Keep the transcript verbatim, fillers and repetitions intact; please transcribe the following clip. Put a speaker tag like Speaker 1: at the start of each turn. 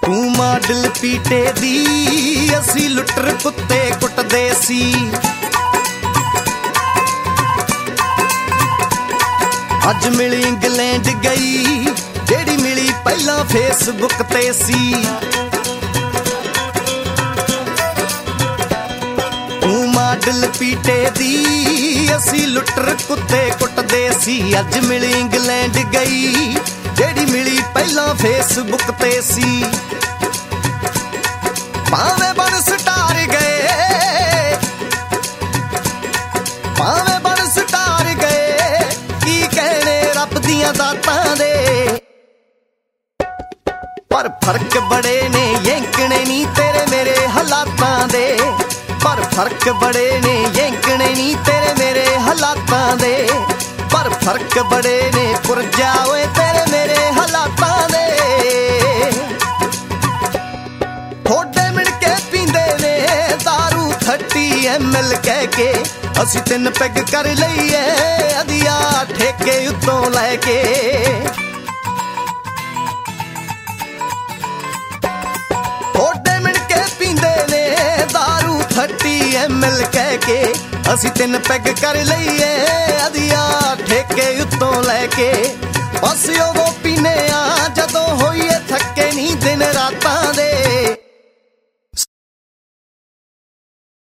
Speaker 1: ਤੂੰ ਮਾਡਲ ਪੀਟੇ ਦੀ, ਅਸੀਂ ਲੁੱਟਰ ਕੁੱਤੇ ਕੁੱਟਦੇ ਸੀ। ਅੱਜ ਮਿਲੀ ਇੰਗਲੈਂਡ ਗਈ, ਜਿਹੜੀ ਮਿਲੀ ਪਹਿਲਾਂ ਫੇਸਬੁੱਕ ਤੇ ਸੀ। ਤੂੰ ਮਾਡਲ ਪੀਟੇ ਦੀ, ਅਸੀਂ ਲੁੱਟਰ ਕੁੱਤੇ ਕੁੱਟਦੇ ਸੀ। ਅੱਜ ਮਿਲੀ ਇੰਗਲੈਂਡ ਗਈ, ਜਿਹੜੀ ਮਿਲੀ ਪਹਿਲਾਂ ਫੇਸਬੁੱਕ ਤੇ ਸੀ। ਭਾਵੇਂ ਬਣ ਸਟਾਰ ਗਏ, ਭਾਵੇਂ ਬਣ ਸਟਾਰ ਗਏ, ਕੀ ਕਹਿਣੇ ਰੱਬ ਦੀਆਂ ਦਾਤਾਂ ਦੇ। ਪਰ ਫਰਕ ਬੜੇ ਨੇ ਯੈਂਕਣੇ ਨੀ ਤੇਰੇ ਮੇਰੇ ਹਾਲਾਤਾਂ ਦੇ। ਪਰ ਫਰਕ ਬੜੇ ਨੇ ਯੈਂਕਣੇ ਨੀ ਤੇਰੇ ਮੇਰੇ ਹਾਲਾਤਾਂ ਦੇ। ਪਰ ਫਰਕ ਬੜੇ ਨੇ ਪੁਰਜਾ ਓਏ ਤੇਰੇ ਮੇਰੇ ਹਾਲਾਤਾਂ ਦੇ। ਥੋੜੇ ਮਿਣ ਕੇ ਪੀਂਦੇ ਨੇ ਦਾਰੂ ਥਰਟੀ ਐਮ ਐਲ ਕਹਿ ਕੇ, ਅਸੀਂ ਤਿੰਨ ਪੈਗ ਕਰ ਲਈਏ ਅਧਿਆ ਠੇਕੇ ਉੱਤੋਂ ਲੈ ਕੇ। ਥੋੜੇ ਮਿਣ ਕੇ ਪੀਂਦੇ ਨੇ ਦਾਰੂ ਥਰਟੀ ਐਮ ਐਲ ਕਹਿ ਕੇ, ਅਸੀਂ ਤਿੰਨ ਪੈਗ ਕਰ ਲਈਏ ਅਧਿਆ ਠੇਕੇ ਉੱਤੋਂ ਲੈ ਕੇ। ਬਸ ਉਦੋਂ ਪੀਨੇ ਆ ਜਦੋਂ ਹੋਈਏ ਥੱਕੇ ਨੀ ਦਿਨ ਰਾਤ